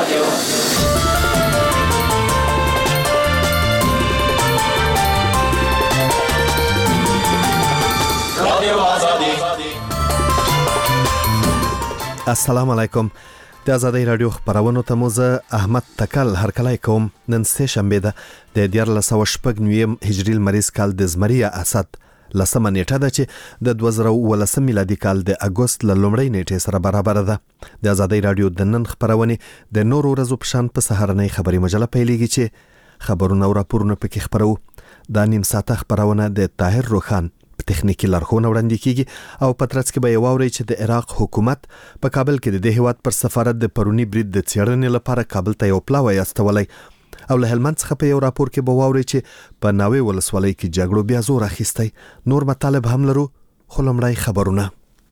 السلام علیکم. د آزادۍ رادیو خبرونو ته مو زه احمد تکل هرکلی کوم. نن سه شنبه ده د 1409 هجری لمریز کال د زمری اسد لسمه نیټه ده چې د 2019 میلادي کال د اگست ل لومړۍ نیټې سره برابر ده. د آزادۍ رادیو د نن خبرونه د نورو ورځو په شان په سهارنۍ خبري مجله پیلېږي چې خبرونه او راپورونه پکې خبرو. د نیم ساعته خبرونه د طاهر روخان په تخنیکی لارښوونه وړاندې کیږي او پترڅ کې به یو اوري چې د عراق حکومت په کابل کې د هیواد پر سفارت د پرونی برید د څېړنې لپاره کابل ته یو پلاوی استولای او له هلمند څخه په یو راپور کې به واوري چې په ناوې ولسوالۍ کې جګړو بیا زور اخیستی. نور مطالب هم لرو خو لومړی خبرونه.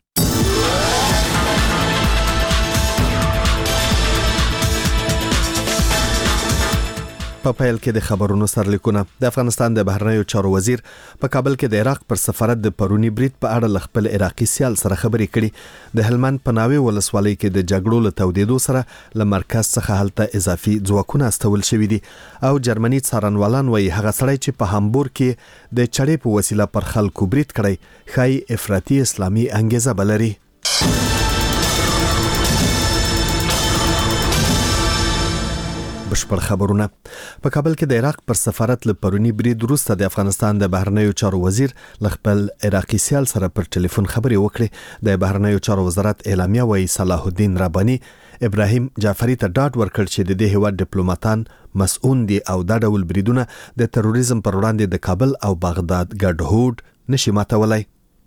په پیل کې د خبرونو سرلیکونه. د افغانستان د بهرنیو چارو وزیر په کابل کې د عراق پر سفارت د پرونی برید په اړه خپل عراقي سیال سره خبرې کړي. د هلمند په ناوې ولسوالۍ کې د جګړو له تودېدو سره له مرکز څخه هلته اضافي ځواکونه استول شوي دي او جرمني څارنوالان وایي هغه سړی چې په هامبورګ کې د چړې په وسیله پر خلکو برید کړی ښایي افراطي اسلامي انګیزه بلري. بشپړ خبرونه. په کابل کې د عراق پر سفارت له پرونی برید وروسته د افغانستان د بهرنیو چارو وزیر له خپل عراقي سیال سره پر ټلیفون خبرې وکړې. د بهرنیو چارو وزارت اعلامیه وايي صلاح الدین ربانی ابراهیم جعفری ته ډاډ ورکړ چې د دې هیواد ډیپلوماټان مسؤون دي او دا ډول بریدونه د تروریزم پر وړاندې د کابل او بغداد ګډ هوډ نشي ماتولای.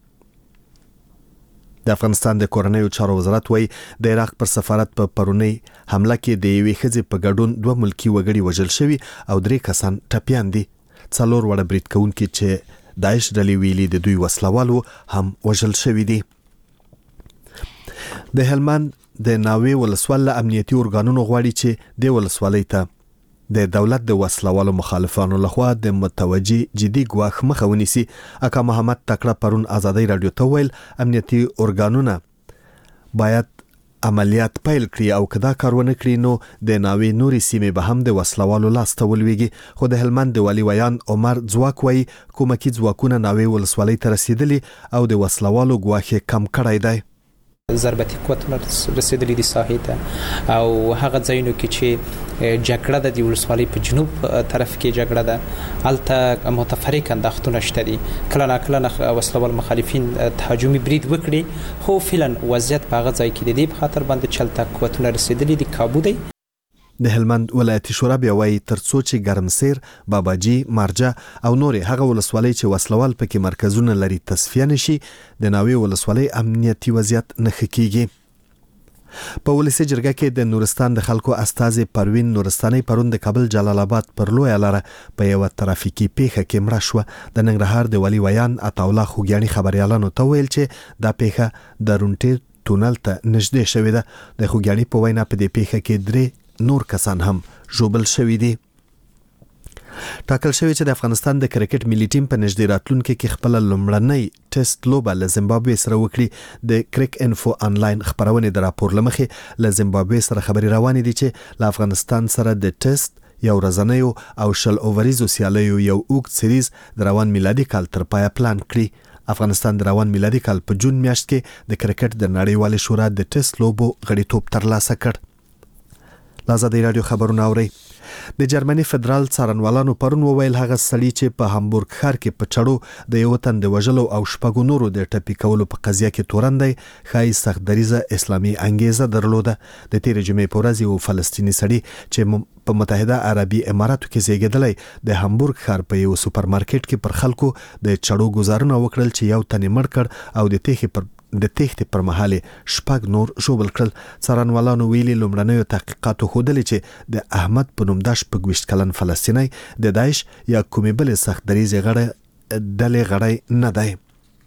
د افغانستان د کورنیو چارو وزارت وایي د عراق پر سفارت په پرونی حمله کې د یوې ښځې په ګډون 2 ملکی وګړي وژل شوي او 3 کسان ټپیان دي. 4 وړه برید کوونکي چې داعش ډلې ویلي د دوی وسلوالو هم وژل شوي دي. د هلمند د ناوې ولسوال امنیتي ارګانونو غواړي چې د ولسوالۍ ته د دولت د وسلوالو مخالفانو لخوا د متوجي جدي ګواښ مخه ونیسي. اکا محمد تکړه پرون آزادۍ رادیو ته ویل امنیتي ارګانونه باید عملیات پیل کړي او کدا کارونه کړي نو د ناوې نوري سیمې به هم د وسلوالو لاس ته ولويږي. خو د هلمند د والي ویان عمر ځواک وایي کومکی ځواکونه ناوې ولسوالۍ ته رسیدلي او د وسلوالو ګواښ کم کړی دی. ضربتي قوتونه رسیدلي دي ساحې ته او هغه ځایونو کې چې جګړه د ولسوالۍ په جنوب طرف کې جګړه ده الته متفرق انداختونه شته دي. کله ناکله وسلوال مخالفین تهاجمي برید وکړي خو فعلا وضعیت په هغه ځای کې د دې په خاطر باندې چلته قوتونه رسیدلي دي کابو دی. د هلمند ولایتي شورا بیا وایي ترڅو چې ګرمسیر، باباجي، مارجه او نورې هغه ولسوالۍ چې وسلوال پکې مرکزونه لري تصفیه نشي د ناوې ولسوالۍ امنیتي وضعیت نه ښه کیږي. په ولسي جرګه کې د نورستان د خلکو استازي پروین نورستاني پرون د کابل جلال آباد پر لوی لاره په یو ترافیکي پیښه کې مړه شو. د ننګرهار د والي ویان عطاالله خوګیاني خبريالانو ته ویل چې دا پیښه د رونټي تونل ته نږدې شوې ده. د خوګیاني په وینا په دې پیښه کې 3 نور کسان هم ژوبل شوي دي. ټاکل شوی چې د افغانستان د کرکټ ملي ټیم په نږدې راتلونکي کې خپل لومړنۍ ټیسټ لوبه له زیمبابوې سره وکړي. د کریک انفو انلاین خبرونه د راپور لمخې له زیمبابوې سره خبري روانې دي چې له افغانستان سره د ټیسټ یو ورځنیو او شل اووریزو سیالیو یو اوږد سیریز د روان میلادي کال تر پایه پلان کړي. افغانستان د روان میلادي کال په جون میاشت کې د کرکټ د نړیوال شورا د ټیسټ لوبو غړیتوب ترلاسه کړ. آزادۍ رادیو خبرونه اوري. د جرمني فدرال څارنوالانو پرون وویل هغه سړی چې په هامبورګ ښار کې په چړو د یو تن د وژلو او شپږو نورو د ټپي کولو په قضیه کې تورندی ښایي سخت دریزه اسلامي انګیزه درلوده. د تیر جمعې په ورځ یو فلسطینی سړی چې په متحده عربي اماراتو کې زیږیدلی د هامبورګ ښار په یو سوپرمارکټ کې پر خلکو د چړو گزارونه وکړل چې یو تن مړ کړ او د تېښتې پر مهال 6 نور ژوبل کړل. څارنوالانو ویلي لومړنیو تحقیقاتو ښودلي چې د احمد په نوم 26 کلن فلسطینی د داعش یا کومې بلې سخت دریزې ډلې غړی نه دی.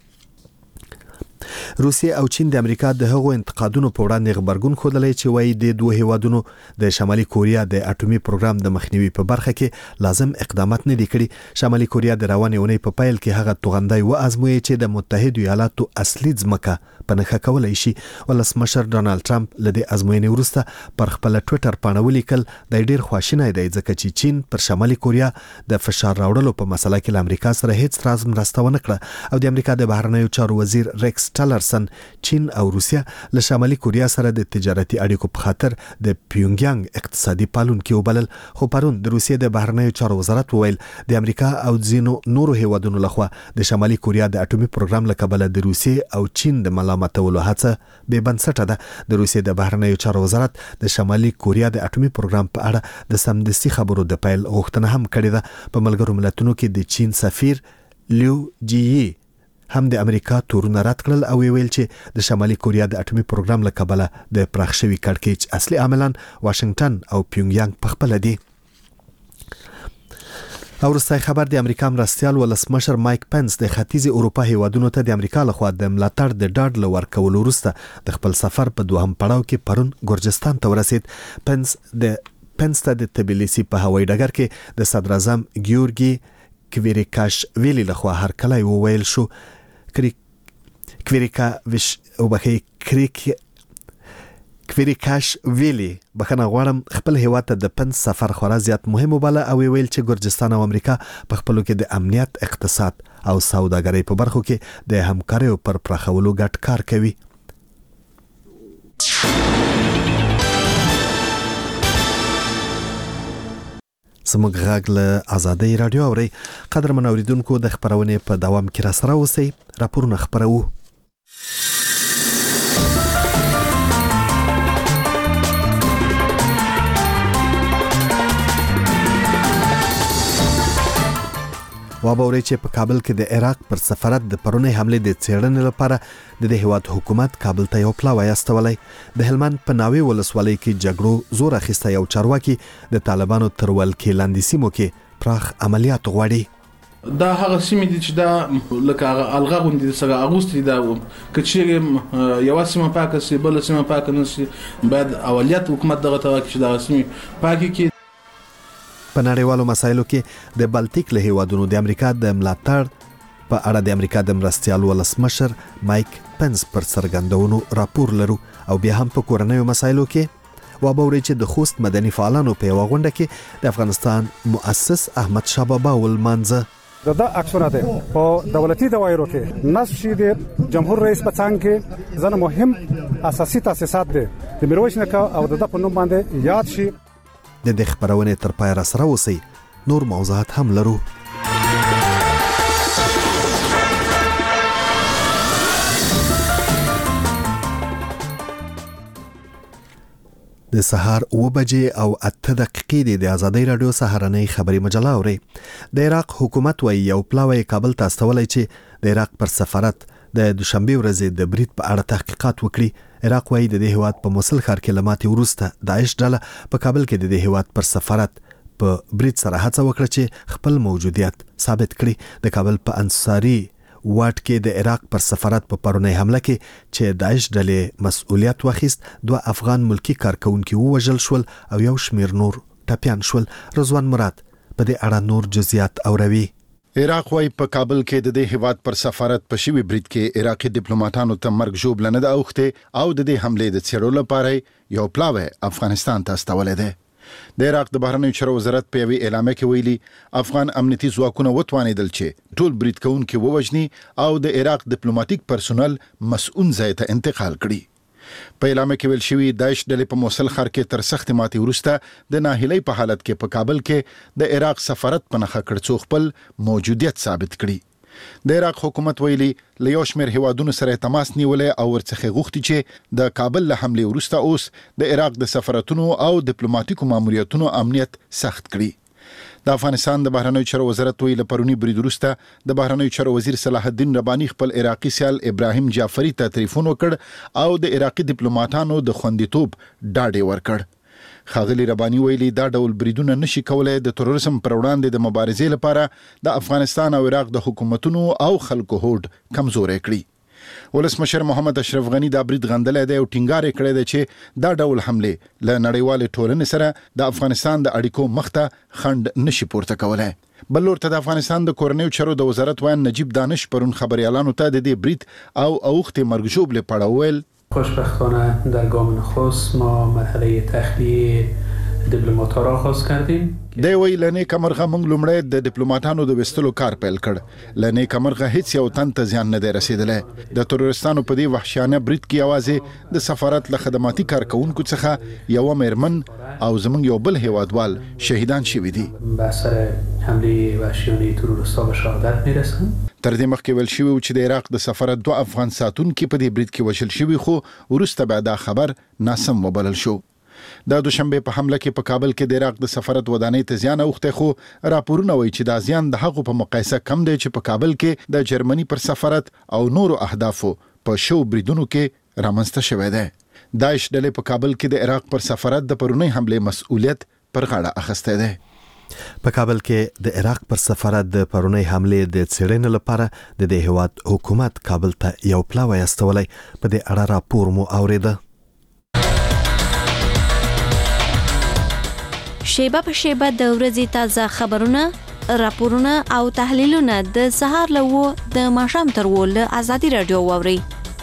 روسیه او چین د امریکا د هغو انتقادونو په وړاندې غبرګون ښودلی چې وایي د دوه هیوادونو د شمالي کوریا د اټومي پروګرام د مخنیوي په برخه کې لازم اقدامات نه دي کړي. شمالي کوریا د روانې اونۍ په پیل کې هغه توغندی وازمویي چې د متحده ایالاتو اصلي ځمکه په نښه کولای شي. ولسمشر ډونالد ټرمپ له دې ازموینې وروسته پر خپل ټوئیټر باندې ولیکل د ډیر خواشینی دی ځکه چې چین پر شمالي کوریا د فشار راوړلو په مسله کې له امریکا سره هیڅ راز مرسته ونه کړه او د امریکا د بهرنیو چارو وزیر ریکس ټلرسن چین او روسیا له شمالي کوریا سره د تجارتي اړیکو په خاطر د پیونګیانګ اقتصادي پالونکي وبلل. خو پرون د روسیې د بهرنیو چارو وزارت وویل د امریکا او ځینو نورو هیوادونو لخوا د شمالي کوریا د اټومي پروګرام له کبله د روسیې او چین د ملامتولو هڅه بې بنسټه ده. د روسیې د بهرنیو چارو وزارت د شمالي کوریا د اټومي پروګرام په اړه د سمدستي خبرو د پیل غوښتنه هم کړې ده. په ملګرو ملتونو کې د چین سفیر لیو جی هم د امریکا تورونه رد کړل او ویل چې د شمالي کوریا د اټومي پروګرام له کبله د پراخ شوي کړکېچ اصلي عاملان واشنگټن او پیونګیانګ په خپل دي. او وروستی خبر د امریکا مرستیال ولسمشر مایک پنس د ختیځ اروپا هیوادونو ته د امریکا لخوا د ملاتړ د ډاډ له ورکولو وروسته د خپل سفر په دوهم پړاو کې پرون ګورجستان ته ورسید. پنس ته د تبلیسی په هوایي ډګر کې د صدر اعظم ګیورګي کویریکاشویلی لخوا هرکلی وویل شو. کویریکاشویلی بخنه غواړم خپل هیواد ته د پنس سفر خورا زیات مهم وباله او ویل چې ګورجستان او امریکا په خپلو کې د امنیت، اقتصاد او سوداګرۍ په برخو کې د همکاریو پر پراخولو ګډ کار کوي. زموږ غږ له آزادۍ رادیو اورئ. قدرمن اوریدونکو د خبرونې په دوام کې را سره اوسئ. راپورونه خپروو. وابوري چې په کابل کې د عراق پر سفارت د پرونی حمله د څېړنې لپاره د دې هیواد حکومت کابل ته یو پلاوی استولای. د هلمند په ناوې ولسوالۍ کې جګړو زور اخیسته یو چارواکي د طالبانو تر ولکې لاندې سیمو کې پراخ عملیات غواړي. دا هغه سیمې دي چې دا لکه الغا غوندي سره اغوستي دا کچې یو سیمه پاکه سي بل سیمه پاکه نشي بعد اولیت حکومت دغه ته چې دا سیمې پاکي کې. په نړیوالو مسایلو کې د بالټیک له هیوادونو د امریکا د ملاتړ په اړه د امریکا د مرستیال ولسمشر مایک پنس پر څرګندونو راپور لرو او بیا هم په کورنیو مسایلو کې وابوري چې د خوست مدني فعالانو په یو غونډه کې د افغانستان مؤسس احمد شاه بابا ولمانځه دا اکشن ده په دولتي دوایرو کې نصب شي د جمهور رئیس په څنګ کې ځنه مهم اساسي تاسیسات دي د میرویس نیکه او د په نوم باندې یاد شي. د دې خبرونې تر پای را سره اوسئ. نور موضوعات هم لرو. د سهار 9 بجې او 8 دقیقې د آزادۍ رادیو سهارنۍ خبري مجله اوري. د عراق حکومت وایي یو پلاوی کابل ته استولای چې د عراق پر سفارت د دوشنبه ورځې د برید په اړه تحقیقات وکړي. عراق وایي د دې هیواد په موصل ښار کې لماتې وروسته داعش ډله په کابل کې د دې هیواد پر سفارت په برید سره هڅه وکړه چې خپل موجودیت ثابت کړي. د کابل په انصاري واټ کې د عراق پر سفارت په پرونی حمله کې چې داعش ډلې مسؤلیت واخیست 2 افغان ملکی کارکونکي ووژل شول او یو شمیر نور ټپیان شول. رضوان مراد په دې اړه نور جزئیات اوروي. عراق وايي په کابل کې د دې هیواد پر سفارت په شوی برید کې عراقي ډیپلوماټانو ته مرګ ژوبله نه ده اوخته او د دې حمله د څېړلو لپاره یو پلاوی افغانستان ته استولې ده. د عراق د بهرنیو چارو وزارت په یوه اعلامیه کې ویلي افغان امنیتي ځواکونه وتوانیدل چې ټول برید کوونکي ووجني او د عراق ډیپلوماټیک پرسونل مسؤل ځای ته انتقال کړي. په اعلامیه کې ویل شوی داعش ډلې په موصل ښار کې تر سخت ماتې وروسته د ناهیلۍ په حالت کې په کابل کې د عراق سفارت په نخښه کړ څو خپل موجودیت ثابت کړي. د عراق حکومت ویلي له یو شمېر هیوادونو سره تماس نیولې او ورڅخه غوښتي چې د کابل له حملې وروسته اوس د عراق د سفارتونو او ډیپلوماټیکو ماموریتونو امنیت سخت کړي. د افغانستان د بهرنیو چارو وزارت ویلي پرونی برید وروسته د بهرنیو چارو وزیر صلاح الدین ربانی خپل عراقي سیال ابراهیم جعفری ته ټلیفون وکړ او د عراقي ډیپلوماټانو د خوندیتوب ډاډ ورکړ. خاغلی ربانی ویلي دا ډول بریدونه نشي کولای د تروریزم پر وړاندې د مبارزې لپاره د افغانستان او عراق د حکومتونو او خلکو هوډ کمزوري کړي. ولسمشر محمد اشرف غنی دا برید غندلې دی او ټینګار کړی دی چې دا ډول حمله له نړیوال ټولنې سره د افغانستان د اړیکو مخته خند نشي پورته کولای. بلور ته د افغانستان د کورنیو چارو د وزارت وایي نجیب دانش پرون خبريالانو ته د دې برید او اوخت مرګ ژوبل پړاول. خوشبختانه در گام نخست ما مرحله تخلیه دیپلمات‌ها را آغاز کردیم. د وی لنې کمرغه موږ لومړی د ډیپلوماټانو د وستلو کار پیل کړ. لنې کمرغه هیڅ یو تن ته ځان نه دی رسیدلی. د تروریستانو په دې وحشیانه برید کې یوازې د سفارت له خدماتي کارکونکو څخه یو میرمن او زموږ یو بل هیوادوال شهیدان شوي دي. به اثر حمله وحشیانه تروریست‌ها به شهادت میرسند. تر دې مخکې ویل شوی چې د عراق د سفارت 2 افغان ساتونکي په دې برید کې وژل شوي، خو وروسته به دا خبر ناسم وبلل شو. د دوشنبه په حمله کې په کابل کې د عراق د سفارت ودانۍ ته زیان اوخته، خو راپورونه وایي چې دا زیان د هغو په مقایسه کم دی چې په کابل کې د جرمني پر سفارت او نورو اهدافو په شو بریدونو کې رامنځته شوی دی. داعش ډلې په کابل کې د عراق پر سفارت د پرونی حمله مسؤلیت پر غاړه اخیسته دی. په کابل کې د عراق پر سفارت د پرونی حمله د څېړنې لپاره د دې هیواد حکومت کابل ته یو پلاوی استولای. په دې اړه راپور مو اوریده. شیبه په شیبه د ورځې تازه خبرونه، راپورونه او تحلیلونه د سهار له 9 د ماښام تر 10 له ازادي رادیو واوري.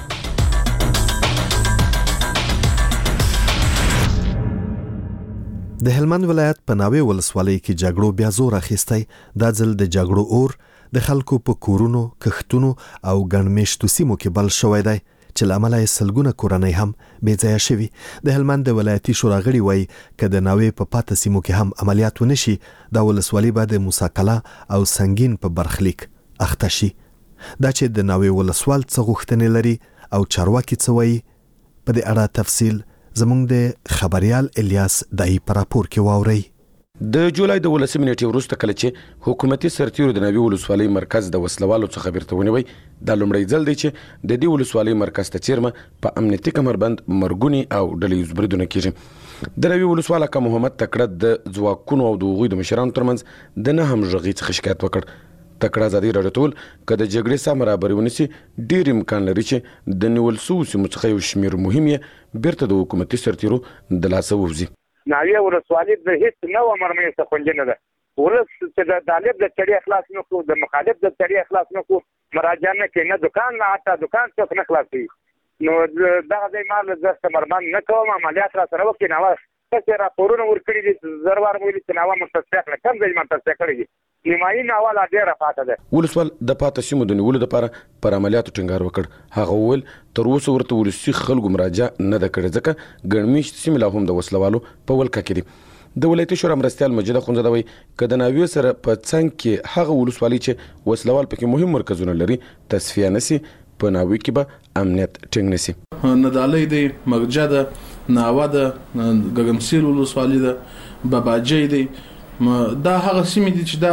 د هلمند ولایت په ناوې ولسوالۍ کې جګړو بیا زور اخیستی. دا ځل د جګړو اور د خلکو په کورونو، کښتونو او ګڼمېشتو سیمو کې بل شوی دی چې لامل یې سلګونه کورنۍ هم بې ځایه شوي. د هلمند د ولایتي شورا غړي وایي که د ناوې په پاته سیمو کې هم عملیات ونشي، دا ولسوالي به د موساکلا او سنگین په برخلیک اخته شي. دا چې د ناوې ولسوال څه غوښتنې لري او چارواکي څه وایي، په دې اړه تفصیل زموږ د خبريال الیاس دای په راپور کې واورئ. د جولای د 18 نیټې وروسته کله چې حکومتي سرتیرو د ناوې ولسوالۍ مرکز د وسلوالو څخه بیرته ونیوي، دا لومړی ځل دی چې د دې ولسوالۍ مرکز ته چیرمه په امنیتي کمربند مرګونی او ډلهییز بریدونه کیږي. د ناوې ولسوال اکا محمد تکړه د ځواکونو او د هغوی د مشرانو ترمنځ د نه همغږۍ څخه شکایت وکړ. تکړه ازادي راډیو ته ویل که د جګړې سم برابري ونیسي، ډېر امکان لري چې د نیول سوو سیمو څخه یو شمېر مهم یې بیرته د حکومتي سرتیرو د لاسه ووځي. ناوې ولسوالي د هیڅ نوه مرمۍ څخه خوندي نه ده. ولس چې د طالب د چړې اخلاص نه کړو، د مخالف د چړې اخلاص نه کړو، مراجعه نه کوي، نه دکان نه حتی دکان څوک نه خلاصوي. نو دغه ځای مال زه ثمرمند نه کوم، عملیات را سره وکړي. ناوه څه راپورونه ورکړي دي، زر وار ویلي چې ناوه منتصفه کړه، کوم ځای منتصفه کړی دي، نیمایي ناوه لا ډېره پاته ده. ولسوال د پاته سیمو د نیولو لپاره پر عملیاتو ټینګار وکړ. هغه وویل تر اوسه ورته ولسي خلکو مراجعه نه ده کړې، ځکه ګڼمېشت سیمې لا هم د وسلوالو په ولکه کې دي. د ولایتي شورا مرستیال مجید اخونزاده وایي که د ناوې سره په څنګ کې هغه ولسوالۍ چې وسلوال پکې مهم مرکزونه لري تصفیه نشي، په ناوې کې به امنیت ټینګ نشي. ندالۍ دی، مرجع ده، ناوه ده، ګرمسیر ولسوالۍ ده، باباجی دی. دا هغه سیمې دي چې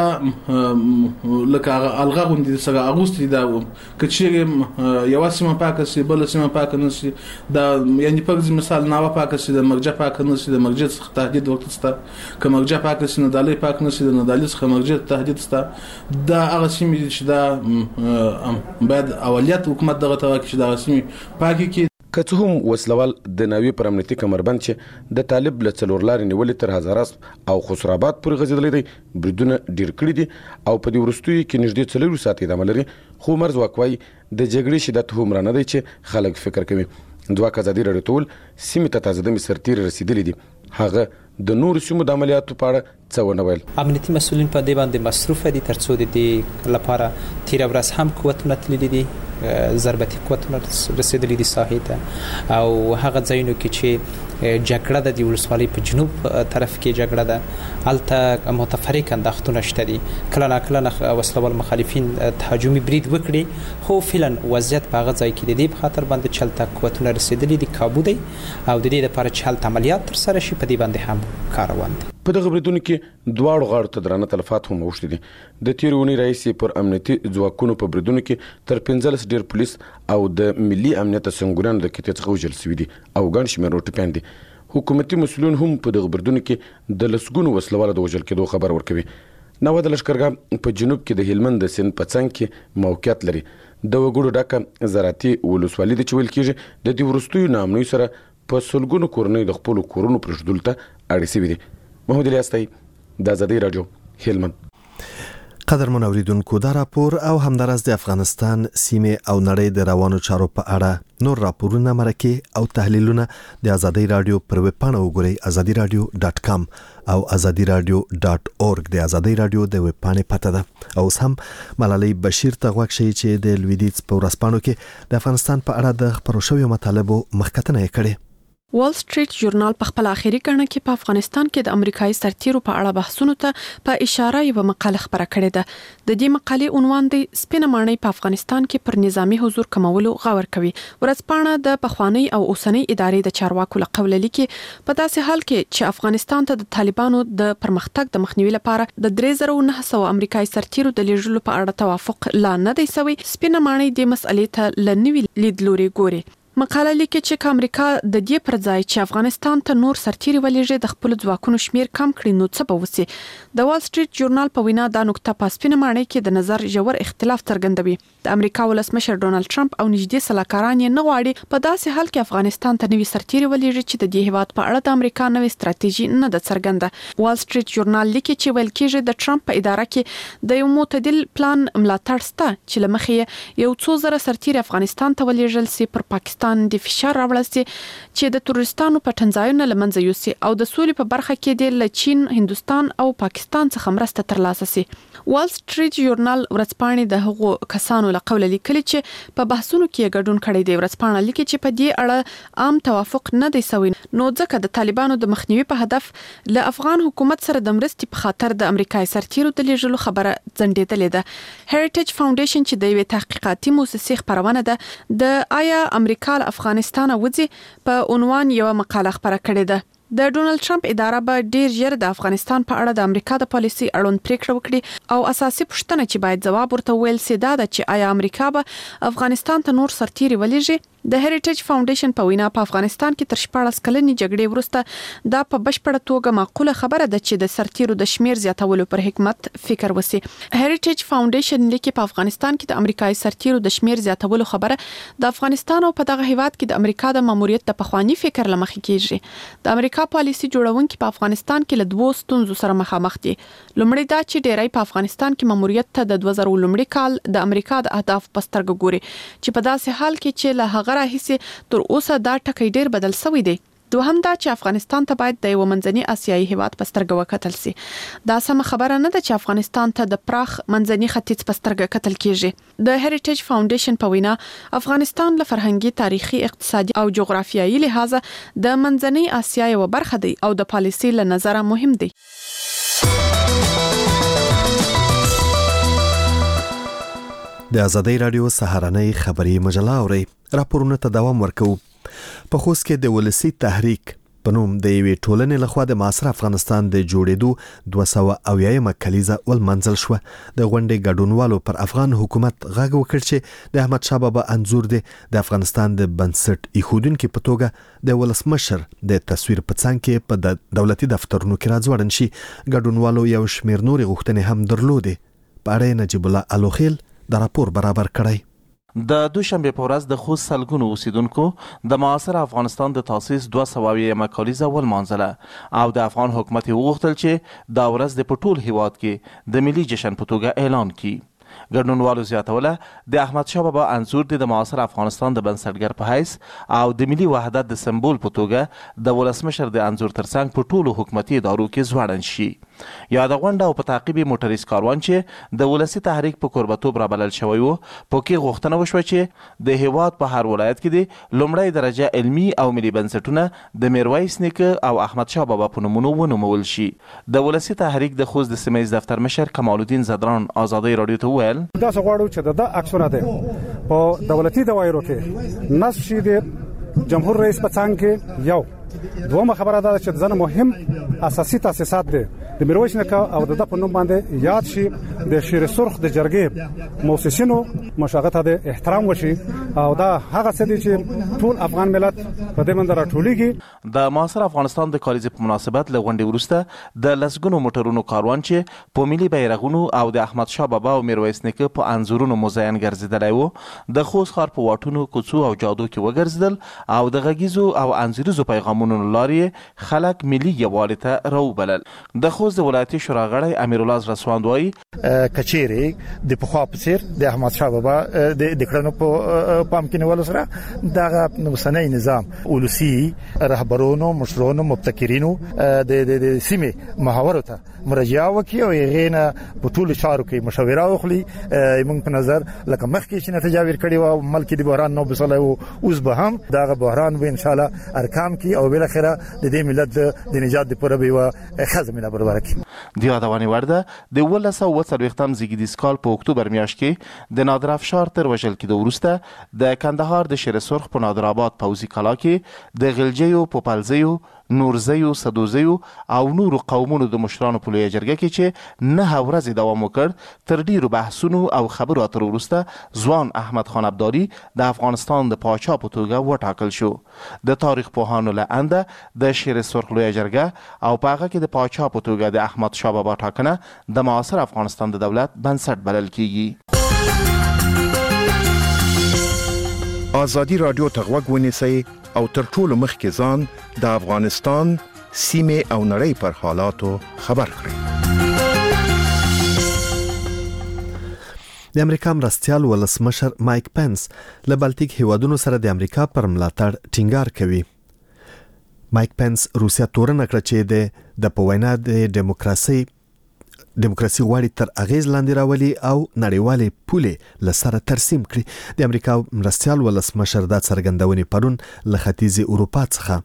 دا لکه الغا غوندي سره اغوستي، دا کچېره یو سیمه پاکه سي بل سیمه پاکه نشي. دا یعنی په مثال ناوه پاکه سي د مرجع پاکه نشي، د مرجع څخه تهدید وخت ستا، که مرجع پاکه سي ندالۍ پاکه نشي، د ندالۍ څخه مرجع تهدید ستا. دا هغه سیمې دي چې دا باید اولیت حکومت دغه توګه چې دا سیمې پاکي کې. که څه هم وسلوال د ناوې پر امنیتي کمربند چې د طالب له څلور لارې نیولې تر هزاراسپ او خسراباد پورې غځېدلی دی بریدونه ډېر کړي دي او په دې وروستیو کې نږدې 4 ساعتې ادامه لري. خو عمر ځواک وایي د جګړې شدت هومره نه دی چې خلک فکر کوي. ځواک ازادي راډیو ته ویل سیمې ته تازه دمې سرتیري رسېدلي دي. هغه د نورو سیمو د عملیاتو په اړه څه ونه ویل. امنیتي مسؤلین په دې باندې مصروف دي تر څو د دې لپاره تیر ورځ هم قوتونه تللي دي، ضربتي قوتونه رسېدلي دي ساحې ته، او هغه ځایونو کې چې جګړه د ولسوالۍ په جنوب طرف کې جګړه ده، هلته متفرق انداختونه شته دي. کله ناکله وسلوال مخالفین تهاجمي برید وکړي، خو فعلا وضعیت په هغه ځای کې د دې په خاطر باندې چلته قوتونه رسېدلي دي کابو دی، او د دې لپاره چې هلته عملیات ترسره شي په دې باندې هم کار روان دی. په دغه بریدونو کې دواړو غاړو ته درانه تلفات هم اوښتي دي. د تېرې اونۍ راهیسې پر امنیتي ځواکونو په بریدونو کې تر 15 ډېر پولیس او د ملي امنیت سنګورانو د کتې څخه وژل شوي دي او ګڼ شمېر ټپیان دي. حکومتي مسؤلین هم په دغه بریدونو کې د لسګونو وسلوالو د وژل کېدو خبر ورکوي. ناوه د لښکرګاه په جنوب کې د هلمند د سیند په څنګ کې موقعیت لري. د وګړو ډکه زراعتي ولسوالي د چې ویل کېږي د دې وروستیو ناامنیو سره په سلګونو کورنۍ د خپلو کورونو پرېښودلو ته اړ شوي دي. محمود الیاس دی، د ازادي راډیو، هلمند. قدرمن اوریدونکو دا راپور او همدارس د افغانستان سیمه او نړۍ د روانو چارو په اړه نور راپورونه مرکه او تحلیلونه د ازادي رادیو پر ویب پاڼه وګورئ azadiradio.com او azadiradio.org د ازادي رادیو د ویب پاڼې پته ده. او هم ملالۍ بشیر ته غوښ شي چې د لویدیځ په ورځپاڼو کې د افغانستان په اړه د خبرو شویو مطالبو مخکتنه کړي. وال سټریټ ژورنال په خپل اخیری کړنه کې په افغانستان کې د امریکایي سرتیرو په اړه بحثونو ته په اشاره یو مقاله خبره کړې ده. د دې مقالې عنوان دی سپینه ماڼۍ په افغانستان کې پر نظامی حضور کمولو غور کوي. ورځپاڼه د پخوانی او اوسنی ادارې د چارواکو له قوله لیکي په داسې حال کې چې افغانستان ته د طالبانو د پرمختګ د مخنیوي لپاره د 3900 امریکایي سرتیرو د لیږلو په اړه توافق لا نه دی شوی، سپینه ماڼۍ د مسئلې ته لنوي لیدلوري ګوري. مقاله لیکي چې امریکا د دې پر ځای چې افغانستان ته نور سرتیري ولېږي د خپل ځواکونو شمیر کم کړي نو څه به وسی. د وال سټریټ ژورنال په وینا دا نقطه په سپینه ماڼۍ کې د نظر ژور اختلاف څرګندوي. د امریکا ولسمشر ډونالد ټرمپ او نږدې سلاکاران یې نه غواړي په داسې حال کې افغانستان ته نوي سرتیري ولېږي چې د دې هیواد په اړه د امریکا نوې ستراتیژي نه ده څرګنده. وال سټریټ ژورنال لیکي چې ویل کېږي د ټرمپ په اداره کې د یو معتدل پلان ملاتړ شته چې لمخې یو څو زره سرتیري افغانستان ته ولېږل سي پر پاکستان د فشار راوړل چې د تروریستانو پټنځایونه لمنځه یوسي او د سولې په برخه کې د چین، هندستان او پاکستان څخه مرسته ترلاسه سي. وال سټریټ ژورنال ورځپاڼې د هغو کسانو له قوله لیکلي چې په بحثونو کې ګډون کړی دی. ورځپاڼه لیکي چې په دې اړه عام توافق نه دی شوی، نو ځکه د طالبانو د مخنیوي په هدف له افغان حکومت سره د مرستې په خاطر د امریکایي سرتیرو د لیږلو خبره ځنډېدلې ده. هریټیج فاونډیشن چې د یوې تحقیقاتي موسسې خپرونه ده د آیا امریکا له افغانستان وځي په عنوان یو مقاله خبره کړې ده. د ډونالد ټرمپ اداره به ډیر ژر د افغانستان په اړه د امریکا د پالیسي اړوند پریکړه وکړي او اساسي پوښتنه چې باید ځواب ورته ویل سي دا ده چې آیا امریکا به افغانستان ته نور سرتیري ولېږي. د هریټیج فاونډیشن په وینا په افغانستان کې تر 14 کلنې جګړې وروسته دا په بشپړه توګه معقوله خبره ده چې د سرتیرو د شمیر زیاتولو پر حکمت فکر وسی. هریټیج فاونډیشن لیکي په افغانستان کې د امریکایي سرتیرو د شمیر زیاتولو خبره د افغانستان او په دغه هیواد کې د امریکا د ماموریت د پخوانی فکر لمخې کیږي. د امریکا پالیسي جوړونکي په افغانستان کې له دوو ستونزو سره مخامخ دي. لومړی دا چې ډیری په افغانستان کې ماموریت ته د 2000 لومړي کال د امریکا د اهداف پسترګ ګوري چې په داسې حال کې چې له هغه راهیسي تر اوسه دا ټکی ډیر بدل شوی دی. دوهم دا چې افغانستان ته باید د یو منځني آسیایي هیواد پسترګ وکتل سي. دا سم خبره نه ده چې افغانستان ته د پراخ منځني ختیځ پسترګ کتل کیږي. د هریټیج فاونډیشن په وینا افغانستان له فرهنګي، تاریخي، اقتصادي او جغرافیایي لحاظه د منځني آسیا یو برخه دی او د پالیسي له نظره مهم دی. د ازادي رادیو سهارنۍ خبري مجله اوري راپورونه ته دوام ورکو. په خوست کې د ولسی تحریک په نوم د یوې ټولنې لخوا د معاصر افغانستان د جوړېدو 200 کلیزه ولمنځل شو. د غونډې ګډونوالو پر افغان حکومت غږ وکړ چې د احمد شاه بابا انځور د افغانستان د بنسټ ایښودونکو په توګه د ولسمشر د تصویر په څنګ کې په دولتي دفترونو کې راځوړن شي. ګډونوالو یو شمیر نورې غوښتنې هم درلودې. په اړه نجیب الله الوخیل د راپور برابر کړی. د دوشنبه په ورځ د خوست سلګونو اوسیدونکو د معاصر افغانستان د تاسیس 200 کلیزه ولمانځله او د افغان حکومت وغوښتل چې دا ورځ د ټول هیواد کې د ملي جشن په توګه اعلان کړي. ګډونوالو زیاتوله د احمد شاه بابا انځور د معاصر افغانستان د بنسټګر په حیث او د ملي وحدت د سمبول په توګه د ولسمشر د انځور ترڅنګ په ټولو حکومتي ادارو کې ځوړند شي. یاد غونډه او په تعقیب موټریس کاروان چې د ولسی تحریک په قربتوب را بلل شوی وو په کې غوښتنه وشوه چې د هیواد په هر ولایت کې د لومړی درجه علمي او ملي بنسټونه د میرویس نیکه او احمد شاه بابا په نومونو ونومول شي. د ولسی تحریک د خوست د سیمه ییز دفتر مشر کمال الدین زدران ازادي رادیو ته وویل دا څه غواړو چې د عکسونه ده په دولتي دوايرو کې نصب شي د جمهور رئیس په څنګ کې. یو دومره خبره ده چې ځنه مهم اساسي تاسیسات دي د میرویس نیکه او د په نوم باندې یاد شي. د شیر سرخ د جرګې موسسینو مشاغته د احترام وشي او دا هغه څه دي چې ټول افغان ملت په دې منځ راټولېږي. د معاصر افغانستان د کالیزې په مناسبت له غونډې وروسته د لسګونو موټرونو کاروان چې په ملي بیرغونو او د احمد شاه بابا او میرویس نیکه په انځورونو مزین ګرځېدلی وو د خوست ښار په واټونو، کوڅو او جادو کې وګرځېدل او د غږیزو او انځوریزو پیغامونو له لارې خلک ملي یووالي ته راوبلل. د خوست د ولایتي شورا غړی امیر الله رسواند وایي کچيري د پخوا په څیر د احمد شاه بابا د کړنو په پام کې نیول سره دا نوسنۍ نظام ولسی رهبرونو مشرونو مبتکرینو د سیمه محاورو ته مراجعه وکي او غینا په ټول چارو کې مشوره وکړي موږ په نظر لکه مخکې چې نتیجه ورکړي او ملک د بحران نو بسله اوس به هم دا بحران به ان شاء الله ارکام کی او بل اخره د دې ملت د نجات لپاره به خزمینه برابر کړي. د یادونې ورده د 1940 زیږدیز کال په اکتوبر میاشت کې د نادر افشار تر وژل کېدو وروسته د کندهار د شیر سرخ په نادر آباد پوځي کلا کې د غلجیو پوپلزیو نورزیو سدوزیو او نورو قومونو د مشرانو په لویه جرګه کې چې 9 ورځې دوام وکړ تر ډیرو بحثونو او خبرو اترو وروسته ځوان احمد خان ابدالي د افغانستان د پاچا په توګه وټاکل شو. د تاریخ پوهانو له انده د شیر سرخ لویه جرګه او په هغه کې د پاچا په توګه د احمد شاه بابا ټاکنه د معاصر افغانستان د دولت بنسټ بلل کیږي. آزادی رادیو ته غوږ ونیسئ او تر ټولو مخکې ځان د افغانستان سیمې او نړۍ پر حالاتو خبر کړئ. د امریکا مرستیال ولسمشر مایک پنس له بالټیک هیوادونو سره د امریکا پر ملاتړ ټینګار کوي. مایک پنس روسیا تورن کړ چې د پوینا د ډیموکراسي غواړي تر اغیز لاندې راولي او نړیوالې پولې لسره ترسیم کړي. د امریکا مرستیال ولسمشر دا څرګندونې پرون له ختیځې اروپا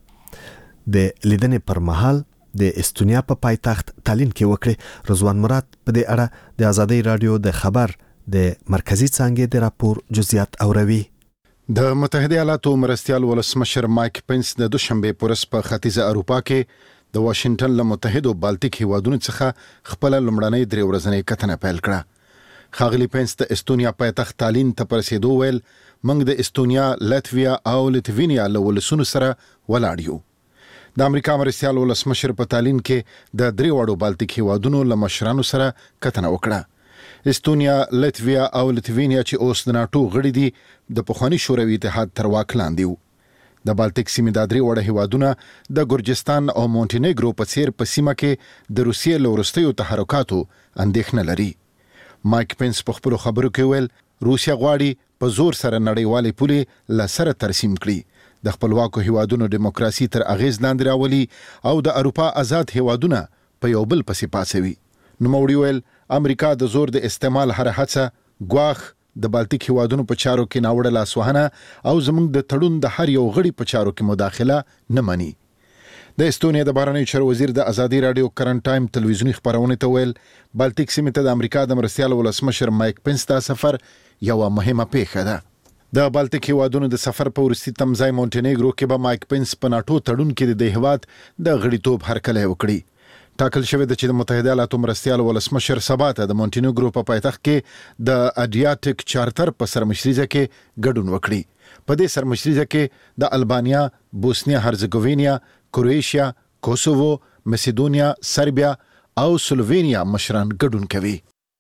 څخه د لیدنې پر مهال د استونیا په پایتخت تالین کې وکړي. رضوان مراد په دې اړه د آزادۍ رادیو د خبر د مرکزی څانګې د راپور جزئیات اوروي. د متحده ایالاتو مرستیال ولسمشر مایک پنس د دوشنبه پورس په ختیځه اروپا کې د واشنگټن له متحدو بالټیک هیوادونو څخه خپل لومړنۍ درې ورځنۍ کتنه پیل کړه. خاغلی پنس د استونیا پایتخت تالین ته پرسیدو ویل موږ د استونیا، لاتویا او لیتوینیا له ولسونو سره ولاړ یو. د امریکا مرستیال ولسمشر په تالین کې د درې وړو بالټیک هیوادونو له مشرانو سره کتنه وکړه. استونیا، لاتویا او لیتوینیا چې اوس د ناتو غړي دي د پخوانی شوروي اتحاد تر واک لاندې وو. د بالټیک سیمې د درې وړه هیوادونه د ګورجستان او مونټینیګرو په څیر په سیمه کې د روسیې له وروستیو تحرکاتو اندېښنه لري. مایک پنس په خپلو خبرو کې ویل روسیا غواړي په زور سره نړیوالې پولې له سره ترسیم کړي، د خپلواکو هیوادونو دیموکراسي تر اغیز لاندې راولي او د اروپا آزاد هیوادونه په یو بل پسې پاسوي. نوموړي ویل امریکا د زور د استعمال هر هڅه ګواښ د بالټیک هیوادونو په چارو کې ناوړه لاسوهنه او زموږ د تړون د هر یو غړي په چارو کې مداخله نه مني. د استونیا د بهرنیو چارو وزیر د آزادۍ رادیو کرنٹ ټایم تلویزیونی خبرونه ته ویل بالټیک سیمې ته د امریکا د مرستیال ولسمشر مایک پنس دا سفر یو مهمه پیښه ده. د بالټیک هیوادونو د سفر په وروستي تمځای مونټینیګرو کې به مایک پنس په ناتو تړون کې د هیواد د غړیتوب هرکلی وکړي. ټاکل شوی د چې د متحده ایالاتو مرستیال ولسمشر سبا ته د مونټینیګرو په پایتخت کې د اډیاټیک چارټر په سرمشريزه کې ګډون وکړي. په دې سرمشريزه کې د البانیا، بوسنیا هرزګوینیا، کرواتیا، کوسوو، مسیدونیا، سربیا او سلووینیا مشران ګډون کوي.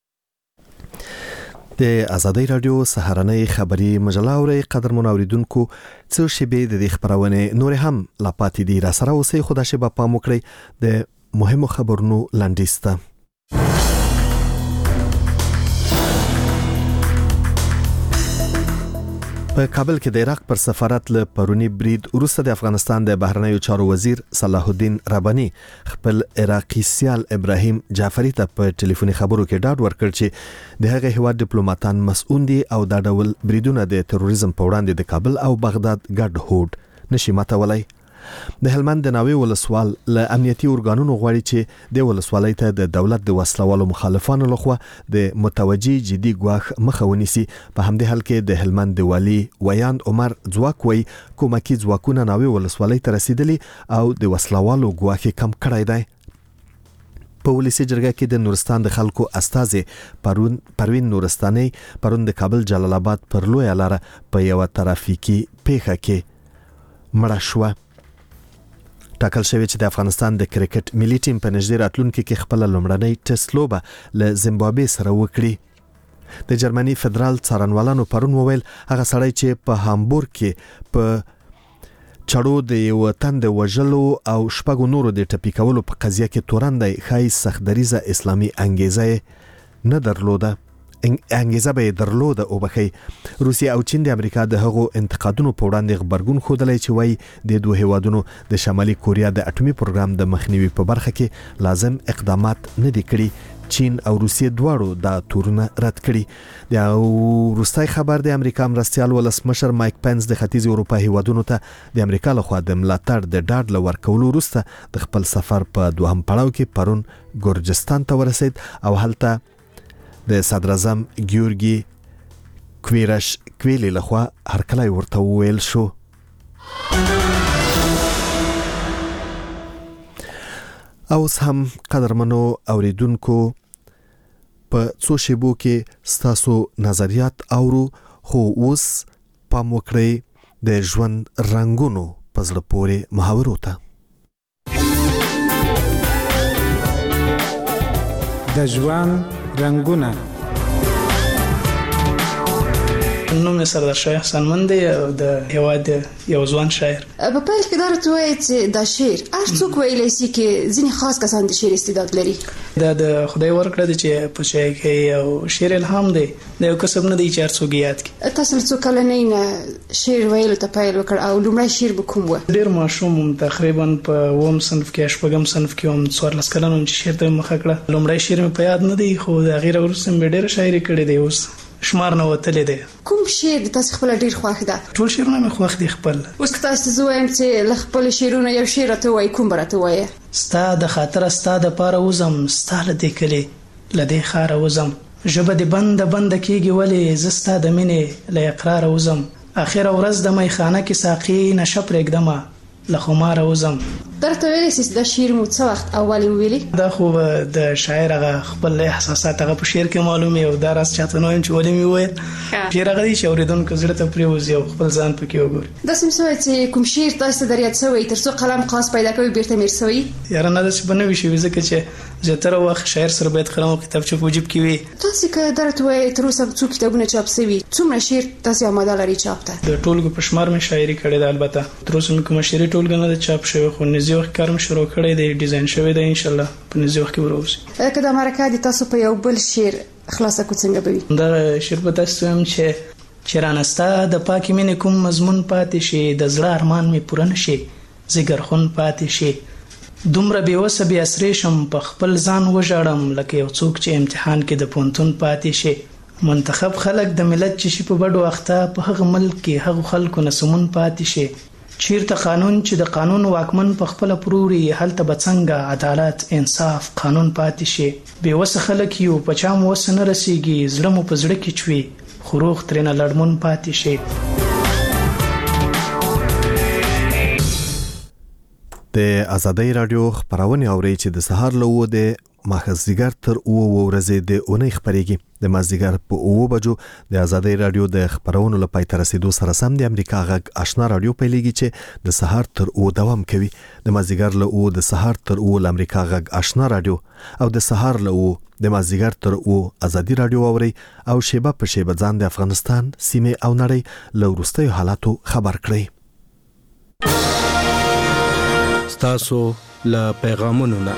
د آزادۍ رادیو سهارنۍ خبری مجله اوري قدر منوریدونکو څو شیبې د دې خبرونه نور هم لا پاتې دي را سره اوسې خدا شي په پام وکړي. د مهمو خبرونو لاندیسته په کابل کې د عراق پر سفارت له پرونی برید وروسته د افغانستان د بهرنیو چارو وزیر صلاح الدین ربانی خپل عراقي سیال ابراهیم جعفری ته په ټلیفوني خبرو کې ډاډ ورکړ چې د هغه هیواد ډیپلوماټان مسؤل دي او دا ډول بریدونه د تروریزم په وړاندې د کابل او بغداد ګډ هوډ نشي ماتولای. د هلمند د ناوې ولسوال له امنیتي ارګانونو غواړي چې د ولسوالۍ ته د دولت د وسلوالو مخالفانو لخوا د متوجي جدي ګواښ مخه ونیسي. په همدې حال کې د هلمند د والي ویاند عمر ځواک وایي کومکي ځواکونه ناوې ولسوالۍ ته رسیدلي او د وسلوالو ګواښ کم کړی دی. په ولسی جرګه کې د نورستان د خلکو استازي پروین نورستاني پرون د کابل جلال آباد پر لوی لاره په یو ترافیکي پیښه کې مړه شوه. ټاکل شوی چې د افغانستان د کرکټ ملي ټیم په نږدې راتلونکي کې خپل لومړنۍ ټیسټ لوبه له زیمبابوې سره وکړي. د جرمني فدرال څارنوالانو پرون وویل هغه سړی چې په هامبورګ کې په چړو د یو تند وژلو او شپږو نورو د ټپي کولو په قضیه کې تورن دی ښایي سختدریزه اسلامي انګیزه نه درلوده انګیزه به درلوده او بخي روسیا او چین د امریکا د هغو انتقادونو په وړاندې خبرګون خوده چې وای د دوه هیوادونو د شمالي کوریا د اټومي پروګرام د مخنیوي په برخه کې لازم اقدامات نه دي کړی. چین او روسیې دواړو دا تورونه رد کړي. د روسي خبر د امریکا مرستيال ولسمشر مایک پنس د ختیځ اروپا هیوادونو ته د امریکا لخوا د ملاتړ د ډاډ لور کولو وروسته د خپل سفر په دوهم پړاو کې پرون ګورجستان ته ورسید او هلته د صدر اعظم ګیورګي کویرش کویلی لخوا هرکلی ورته ویل شو. اوس هم قدرمنو اوریدونکو په څو شیبو کې ستاسو نظریات اورو، خو اوس پام وکړئ د ژوند رنگونو په زړه پورې محاورو ته. د ژوند رنگونه. نوم یې سردار شاه حسن مند او د هیواد یو ځوان شاعر. په پیل کې دا راته وایي چې دا شعر هر څوک ویلی شي چې ځینې خاص کسان د شعر استعداد لري. دا د خدای ورکړه ده چې په شاعرۍ کې یو شعر الهام دی، د یو کسب نه دی چې هر څوک یاد کړي. تاسو له څو کلنۍ نه شعر ویلو ته پیل وکړ او لومړی شعر به کوم و؟ ډېر ماشوم تقریبا په اووم صنف کې شپږم صنف کې هم 14 کلن وم چې شعر ته مخه کړه. لومړی شعر مې په یاد نه دی، خو د هغې وروسته مې ډېره شاعري کړې دی، اوس شمار نه وتلې دی. کوم شعر تاسو خپل ډیر خوښ ده؟ ټول شعرونه مې خوښ دي خپل. اوس که تاسو زه وایم چې له خپل شعرونو یو شعر راته وایي، کوم به راته وایي؟ ستا د خاطره ستا د پاره وزم، ستا له دې کلي له دې ښاره وزم، ژبه دې بنده کېږي ولې زه ستا د مینې له اقراره وزم، اخره ورځ د میخانه کې ساقي نشه پرېږدمه له خماره وزم. درته ویلی چې دا شعر مو څه وخت اول ویلي؟ دا خو د شاعر هغه خپل احساسات هغه په شعر کې معلومي او دا راز چاته نه وایم چې ولې مې وویل. شعر هغه دی چې اورېدونکو زړه ته پرېوځي او خپل ځان پکې وګوري. داسې مې شوی چې کوم شعر تاسو ته در یاد شوی تر څو قلم خاص پیدا کوي بیرته میر شوی؟ یاره نه داسې به نه وي شوي، ځکه چې زیاتره وخت شاعر سره باید قلم او کتابچه په جیب کې وي. تاسو که درته وایي تر اوسه څو کتابونه چاپ شوي، څومره شعر تاسو آماده لري چاپ ته؟ د ټولګو په شمار مې شاعري کړې ده، البته تر اوسه مې کومه شعري ټولګه نه ده چاپ شوې، خو نږدې وخت کار مې شروع کړی دی، ډیزاین شوی دی، انشاءالله په نږدې وخت کې وروځي. که دا مرکه دې تاسو په یو بل شعر خلاصه کو څنګه به وي؟ دا شعر به تاسو وایم چې رانه ستا د پاکې مینې کوم مضمون پاتې شي، د زړه ارمان مې پوره نه شي، ځیګرخون پاتې شي، دومره بېوسه بې اسرې شم په خپل ځان وژاړم لکه یو څوک چې امتحان کې د پوهنتون پاتې شي، منتخب خلک د ملت چې شي په بډو اخته، په هغه ملک کې هغو خلکو نه سمون پاتې شي، چیرته قانون چې د قانون واکمن په خپل پروري، هلته به څنګه عدالت انصاف قانون پاتې شي، بېوسه خلک یو په چا مو وسه نه رسیږي، زړه مو په زړه کې چوي، خو روغ ترېنه لړمون پاتې شي. د ازادۍ رادیو خبرونه اوري چې د سهار له 9 د ماخذګر تر 9 ورځې د اونۍ خبرېږي. د مازدیګر په 9 بجو د ازادۍ رادیو د خبرونو لپاره تر رسیدو سره سم د امریکا غږ آشنا رادیو پیلېږي چې د سهار تر 9 دوام کوي. د مازدیګر له 9 د سهار تر 9 د امریکا غږ آشنا رادیو او د سهار له 9 د مازدیګر تر 9 ازادي رادیو اوري او شیبه په شیبه ځان د افغانستان سیمه او نړۍ له وروستیو حالاتو خبر کړي. تاسو له پیغامونو نه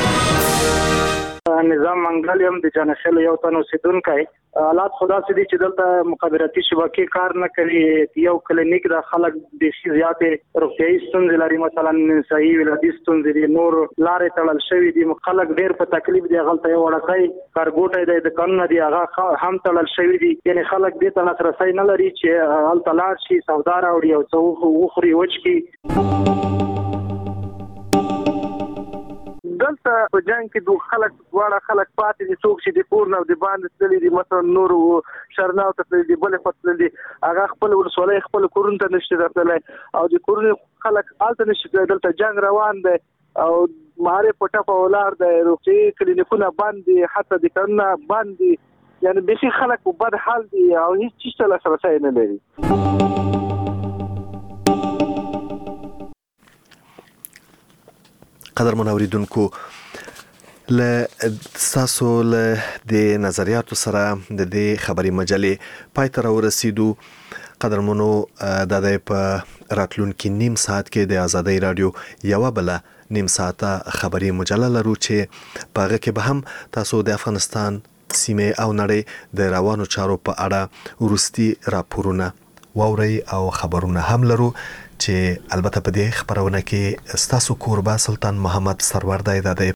نظام منګل یم د جانخیل یو تن اوسیدونکی. حالات خدا سي دي چې دلته مخابراتي شبکې کار نه کوي، یو کلینیک د خلک د زیاتې روغتیايي ستونزې لري، مثلا نسایي ولادي ستونزې دي، نور لارې تړل شوي دي، خلک ډېر په تکلیف دي. هغلته یو وړکی کارګوټی د کانونه دي، هغه هم تړل شوي دي، یعنی خلک دې ته لاسرسی نه لري چې هلته لاړ شي، سودا راوړي او څه وخوري وچ کړي. دلته په جنگ کې دوه خلک پاتې دي، څوک چې د کور نه د باندې تللي دي، مثلا نور شرناو ته تللي دي، بلې خوا تللي دي، هغه خپل ولسوالۍ خپل کورونو ته نشي راتللی او د کورونو خلک هلته نشي تللی. دلته جنگ روان دی او مهارې په ټپه ولاړ دی، روغتیايي کلینیکونه بند دي، حتی د کانونه بند دي، یعنی بیخي خلک په بد حال دي او هیڅ چیز ته لاسرسی نه لري. قدرمن اوریدونکو، له تاسو له د نظریاتو سره د دې خبري مجلې پای ته ورسېدو. قدرمنو، د په راتلونکي نیم ساعت کې د ازادۍ رادیو یو بل نیم ساعته خبري مجله لرو چې په هغه کې به هم تاسو د افغانستان سیمه او نړۍ د روانو چارو په اړه ورستي راپورونه واوري او خبرونه هم لرو چې البته په دې خبرونه کې ستاسو کوربه سلطان محمد سرور دی د